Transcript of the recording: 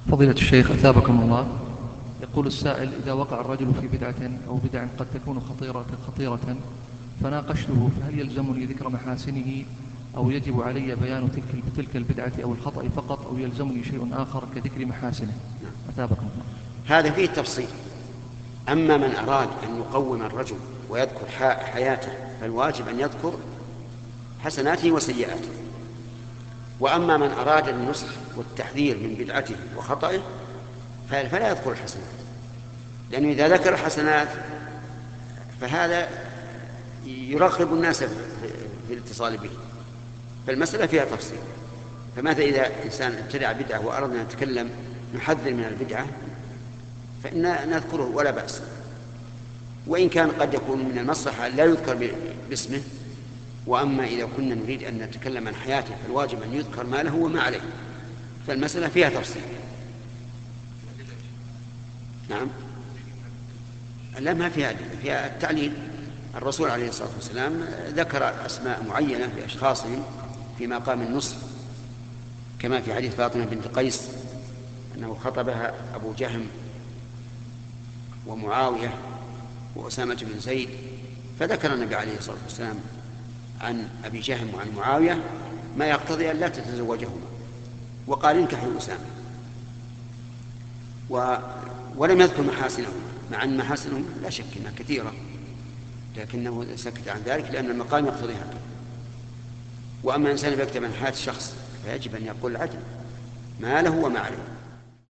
فضيلة الشيخ أثابكم الله. يقول السائل: إذا وقع الرجل في بدعة أو بدع قد تكون خطيرة فناقشته، فهل يلزمني ذكر محاسنه أو يجب علي بيان تلك البدعة أو الخطأ فقط، أو يلزمني شيء آخر كذكر محاسنه؟ أثابكم الله. هذا فيه تفصيل. أما من أراد أن يقوم الرجل ويذكر حياته فالواجب أن يذكر حسناته وسيئاته. وأما من أراد النصح والتحذير من بدعته وخطئه فلا يذكر الحسنات، لأنه إذا ذكر الحسنات فهذا يرغب الناس في الاتصال به. فالمسألة فيها تفصيل. فماذا إذا إنسان ابتدع بدعة وأردنا أن نتكلم نحذر من البدعة فإن نذكره ولا بأس، وإن كان قد يكون من المصلحة لا يذكر باسمه. وأما إذا كنا نريد أن نتكلم عن حياته فالواجب أن يذكر ما له وما عليه. فالمسألة فيها تفصيل. نعم، لا ما فيها أدلة، فيها التعليل. الرسول عليه الصلاة والسلام ذكر أسماء معينة لأشخاصهم في مقام النصح، كما في حديث فاطمة بنت قيس أنه خطبها أبو جهم ومعاوية وأسامة بن زيد، فذكر النبي عليه الصلاة والسلام عن أبي جهم وعن معاوية ما يقتضي أن لا تتزوجهما، وقال انكحوا أسامة، ولم يذكر محاسنهم، مع أن محاسنهم لا شك أنها كثيرة، لكنه سكت عن ذلك لأن المقام يقتضي هذا. وأما إنسان يكتب عن حياة الشخص فيجب أن يقول العدل ما له وما عليه.